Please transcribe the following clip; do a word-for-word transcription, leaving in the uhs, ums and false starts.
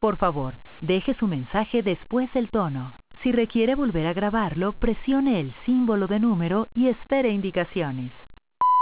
Por favor, deje su mensaje después del tono. Si requiere volver a grabarlo, presione el símbolo de número y espere indicaciones.